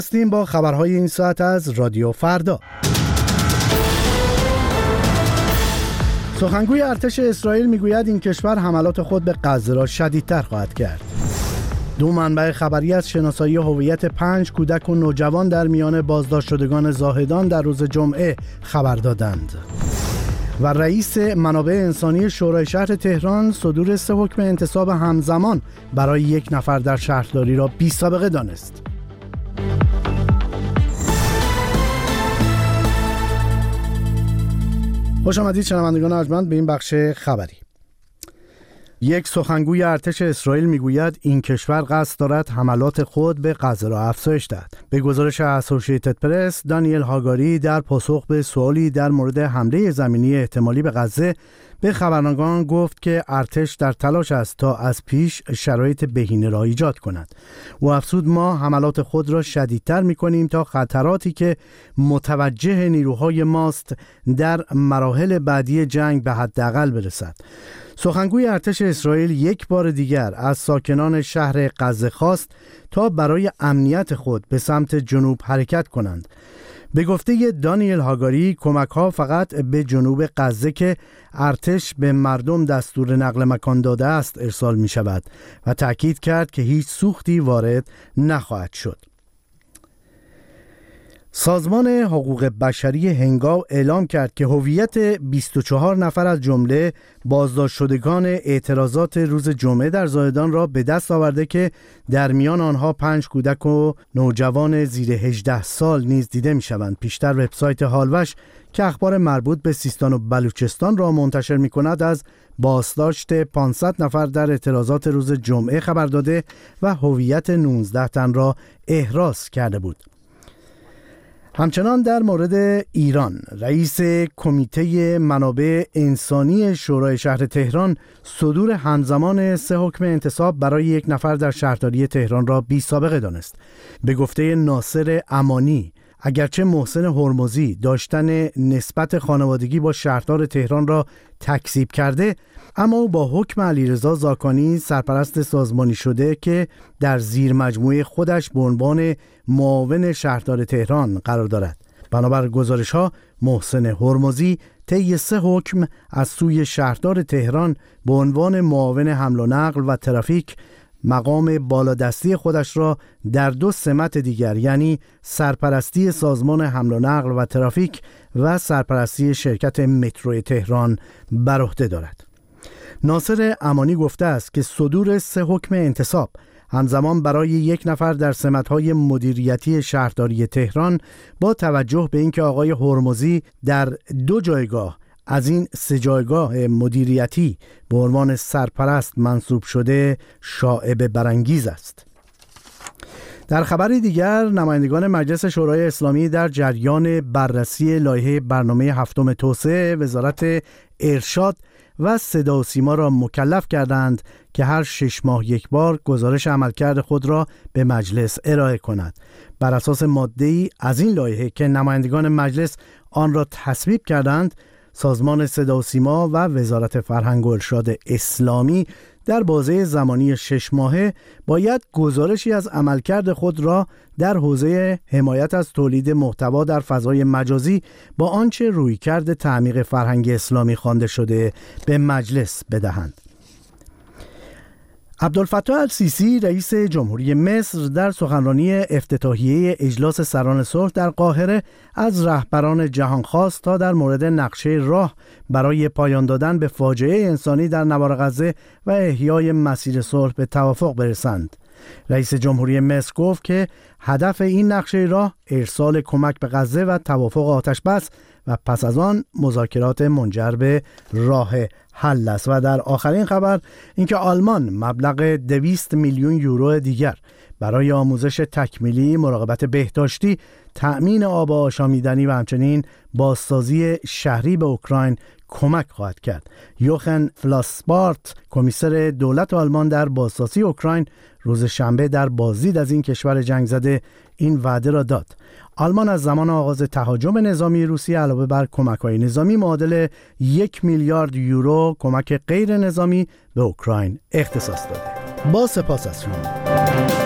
هستیم با خبرهای این ساعت از رادیو فردا. سخنگوی ارتش اسرائیل میگوید این کشور حملات خود به غزه را شدیدتر خواهد کرد. دو منبع خبری از شناسایی هویت 5 کودک و نوجوان در میان بازداشت شدگان زاهدان در روز جمعه خبر دادند. و رئیس منابع انسانی شورای شهر تهران صدور 3 حکم انتصاب همزمان برای 1 نفر در شهرداری را بی‌سابقه دانست. خوش آمدید شنوندگان ارجمند به این بخش خبری. یک سخنگوی ارتش اسرائیل میگوید این کشور قصد دارد حملات خود به غزه را افزایش دهد. به گزارش اسوسییتد پرس، دانیل هاگاری در پاسخ به سوالی در مورد حمله زمینی احتمالی به غزه به خبرنگاران گفت که ارتش در تلاش است تا از پیش شرایط بهینه را ایجاد کند. او افزود ما حملات خود را شدیدتر می‌کنیم تا خطراتی که متوجه نیروهای ماست در مراحل بعدی جنگ به حداقل برسد. سخنگوی ارتش اسرائیل یک بار دیگر از ساکنان شهر غزه خواست تا برای امنیت خود به سمت جنوب حرکت کنند. به گفته دانیل هاگاری کمک‌ها فقط به جنوب غزه که ارتش به مردم دستور نقل مکان داده است ارسال می شود و تأکید کرد که هیچ سوختی وارد نخواهد شد. سازمان حقوق بشری هنگاو اعلام کرد که هویت 24 نفر از جمله بازداشت شدگان اعتراضات روز جمعه در زاهدان را به دست آورده که در میان آنها 5 کودک و نوجوان زیر 18 سال نیز دیده می شوند. پیشتر وبسایت هالوش که اخبار مربوط به سیستان و بلوچستان را منتشر می کند از بازداشت 500 نفر در اعتراضات روز جمعه خبر داده و هویت 19 تن را احراز کرده بود. همچنان در مورد ایران، رئیس کمیته منابع انسانی شورای شهر تهران صدور همزمان 3 حکم انتصاب برای 1 نفر در شهرداری تهران را بی‌سابقه دانست. به گفته ناصر امانی، اگرچه محسن هرمزی داشتن نسبت خانوادگی با شهردار تهران را تکذیب کرده، اما او با حکم علیرضا زاکانی سرپرست سازمانی شده که در زیر مجموعه خودش به عنوان معاون شهردار تهران قرار دارد. بنابر گزارش‌ها محسن هرمزی طی 3 حکم از سوی شهردار تهران به عنوان معاون حمل و نقل و ترافیک مقام بالادستی خودش را در 2 سمت دیگر، یعنی سرپرستی سازمان حمل و نقل و ترافیک و سرپرستی شرکت مترو تهران بر عهده دارد. ناصر امانی گفته است که صدور 3 حکم انتصاب همزمان برای 1 نفر در سمت‌های مدیریتی شهرداری تهران با توجه به اینکه آقای هرمزی در 2 جایگاه از این 3 جایگاه مدیریتی به عنوان سرپرست منصوب شده شایبه برانگیز است. در خبری دیگر، نمایندگان مجلس شورای اسلامی در جریان بررسی لایحه برنامه 7 توسعه وزارت ارشاد و صدا و سیما را مکلف کردند که هر 6 ماه یک بار گزارش عملکرد خود را به مجلس ارائه کند. بر اساس ماده‌ای از این لایحه که نمایندگان مجلس آن را تصویب کردند، سازمان صدا و سیما و وزارت فرهنگ و ارشاد اسلامی در بازه زمانی 6 ماهه باید گزارشی از عملکرد خود را در حوزه حمایت از تولید محتوا در فضای مجازی با آنچه رویکرد تعمیق فرهنگ اسلامی خوانده شده به مجلس بدهند. عبدالفتاح السیسی رئیس جمهوری مصر در سخنرانی افتتاحیه اجلاس سران صلح در قاهره از رهبران جهان خواست تا در مورد نقشه راه برای پایان دادن به فاجعه انسانی در نوار غزه و احیای مسیر صلح به توافق برسند. رئیس جمهوری مصر گفت که هدف این نقشه راه ارسال کمک به غزه و توافق آتش بس و پس از آن مذاکرات منجر به راه حل است. و در آخرین خبر اینکه آلمان مبلغ 200 میلیون یورو دیگر برای آموزش تکمیلی، مراقبت بهداشتی، تأمین آب آشامیدنی و همچنین بازسازی شهری به اوکراین کمک خواهد کرد. یوخن فلاسبارت، کمیسر دولت آلمان در بازسازی اوکراین، روز شنبه در بازدید از این کشور جنگ زده این وعده را داد. آلمان از زمان آغاز تهاجم نظامی روسیه علاوه بر کمک‌های نظامی معادل 1 میلیارد یورو کمک غیر نظامی به اوکراین اختصاص داده. با سپاس از شما.